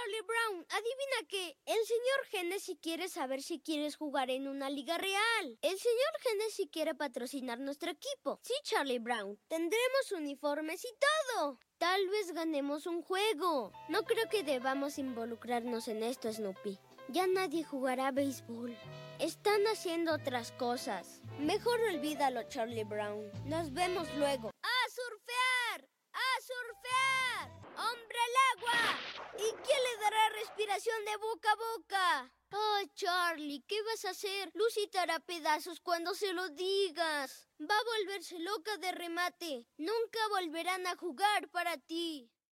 Charlie Brown, adivina qué. El señor Hennessy quiere saber si quieres jugar en una liga real. El señor Hennessy quiere patrocinar nuestro equipo. Sí, Charlie Brown, tendremos uniformes y todo. Tal vez ganemos un juego. No creo que debamos involucrarnos en esto, Snoopy. Ya nadie jugará béisbol. Están haciendo otras cosas. Mejor olvídalo, Charlie Brown. Nos vemos luego. ¡A surfear! ¡A surfear! ¡Hombre al agua! ¿Y quién le dará respiración de boca a boca? Oh, Charlie, ¿qué vas a hacer? Lucy te hará pedazos cuando se lo digas. Va a volverse loca de remate. Nunca volverán a jugar para ti.